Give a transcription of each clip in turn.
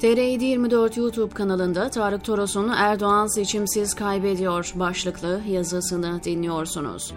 TR724 YouTube kanalında Tarık Toros'un Erdoğan seçimsiz kaybediyor başlıklı yazısını dinliyorsunuz.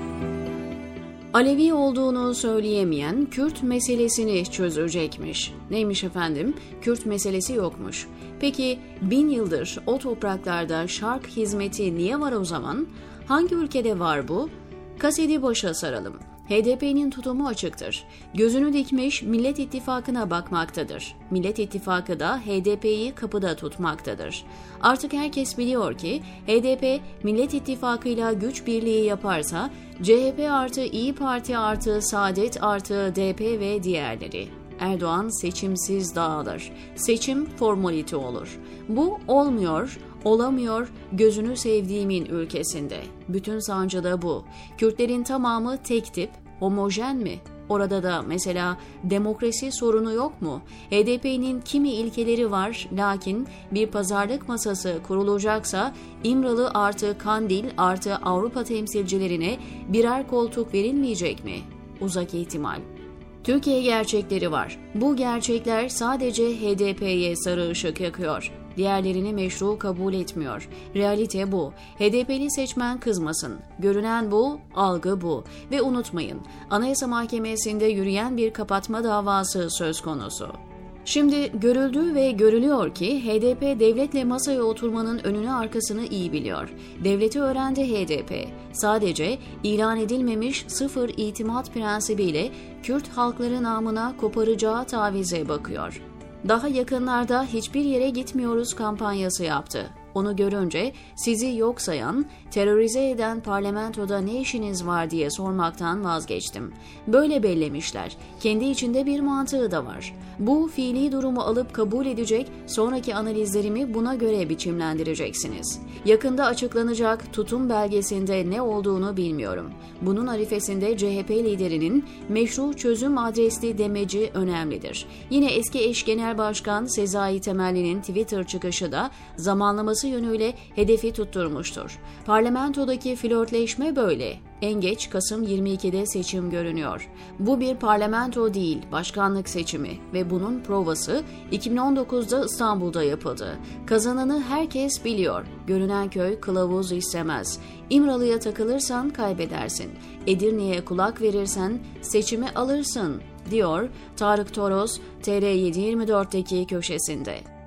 Alevi olduğunu söyleyemeyen Kürt meselesini çözecekmiş. Neymiş efendim? Kürt meselesi yokmuş. Peki 1000 yıldır o topraklarda şark hizmeti niye var o zaman? Hangi ülkede var bu? Kaseti başa saralım. HDP'nin tutumu açıktır. Gözünü dikmiş Millet İttifakı'na bakmaktadır. Millet İttifakı da HDP'yi kapıda tutmaktadır. Artık herkes biliyor ki HDP Millet İttifakı'yla güç birliği yaparsa CHP artı İyi Parti artı Saadet artı DP ve diğerleri. Erdoğan seçimsiz dağılır. Seçim formalite olur. Bu olmuyor, olamıyor gözünü sevdiğimin ülkesinde. Bütün sancı da bu. Kürtlerin tamamı tek tip, homojen mi? Orada da mesela demokrasi sorunu yok mu? HDP'nin kimi ilkeleri var, lakin bir pazarlık masası kurulacaksa İmralı artı Kandil artı Avrupa temsilcilerine birer koltuk verilmeyecek mi? Uzak ihtimal. Türkiye gerçekleri var. Bu gerçekler sadece HDP'ye sarı ışık yakıyor. Diğerlerini meşru kabul etmiyor. Realite bu. HDP'li seçmen kızmasın. Görünen bu, algı bu. Ve unutmayın, Anayasa Mahkemesi'nde yürüyen bir kapatma davası söz konusu. Şimdi görüldü ve görülüyor ki HDP devletle masaya oturmanın önünü arkasını iyi biliyor. Devleti öğrendi HDP. Sadece ilan edilmemiş sıfır itimat prensibiyle Kürt halkları namına koparacağı tavize bakıyor. Daha yakınlarda hiçbir yere gitmiyoruz kampanyası yaptı. Onu görünce sizi yok sayan, terörize eden parlamentoda ne işiniz var diye sormaktan vazgeçtim. Böyle bellemişler. Kendi içinde bir mantığı da var. Bu fiili durumu alıp kabul edecek, sonraki analizlerimi buna göre biçimlendireceksiniz. Yakında açıklanacak tutum belgesinde ne olduğunu bilmiyorum. Bunun arifesinde CHP liderinin meşru çözüm adresli demeci önemlidir. Yine eski eş genel başkan Sezai Temelli'nin Twitter çıkışı da zamanlaması yönüyle hedefi tutturmuştur. Parlamentodaki flörtleşme böyle. En geç Kasım 22'de seçim görünüyor. Bu bir parlamento değil, başkanlık seçimi ve bunun provası 2019'da İstanbul'da yapıldı. Kazananı herkes biliyor. Görünen köy kılavuz istemez. İmralı'ya takılırsan kaybedersin. Edirne'ye kulak verirsen seçimi alırsın, diyor Tarık Toros TR724'deki köşesinde.